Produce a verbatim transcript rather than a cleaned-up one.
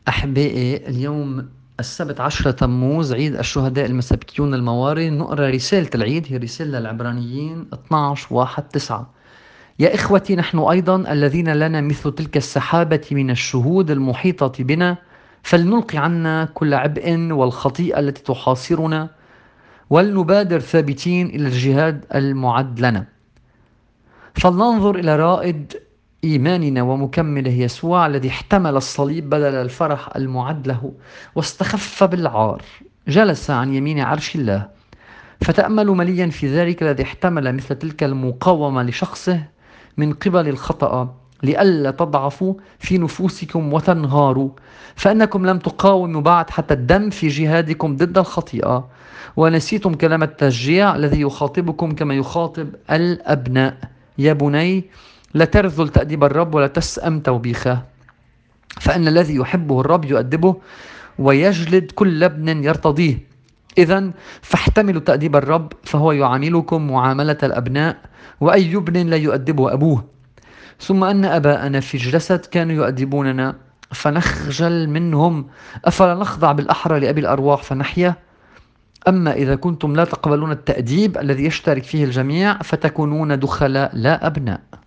أحبائي، اليوم السبت عشرة تموز عيد الشهداء المسبكيون المواري. نقرأ رسالة العيد، هي رسالة للعبرانيين اثناشر واحد تسعة. يا إخوتي، نحن أيضا الذين لنا مثل تلك السحابة من الشهود المحيطة بنا، فلنلقي عنا كل عبء والخطيئة التي تحاصرنا، ولنبادر ثابتين إلى الجهاد المعد لنا. فلننظر إلى رائد إيماننا ومكمله يسوع، الذي احتمل الصليب بدل الفرح المعد له واستخف بالعار، جلس عن يمين عرش الله. فتأملوا مليا في ذلك الذي احتمل مثل تلك المقاومة لشخصه من قبل الخطأ، لئلا تضعفوا في نفوسكم وتنهاروا، فإنكم لم تقاوموا بعد حتى الدم في جهادكم ضد الخطيئة، ونسيتم كلام التشجيع الذي يخاطبكم كما يخاطب الأبناء. يا بني، لا ترذل تأديب الرب ولا تسأم توبيخه، فإن الذي يحبه الرب يؤدبه ويجلد كل ابن يرتضيه. إذا فاحتملوا تأديب الرب، فهو يعاملكم معاملة الأبناء، وأي ابن لا يؤدبه أبوه. ثم أن أباءنا في الجسد كانوا يؤدبوننا فنخجل منهم، أفلا نخضع بالأحرى لأبي الأرواح فنحيا؟ أما إذا كنتم لا تقبلون التأديب الذي يشترك فيه الجميع، فتكونون دخلاء لا أبناء.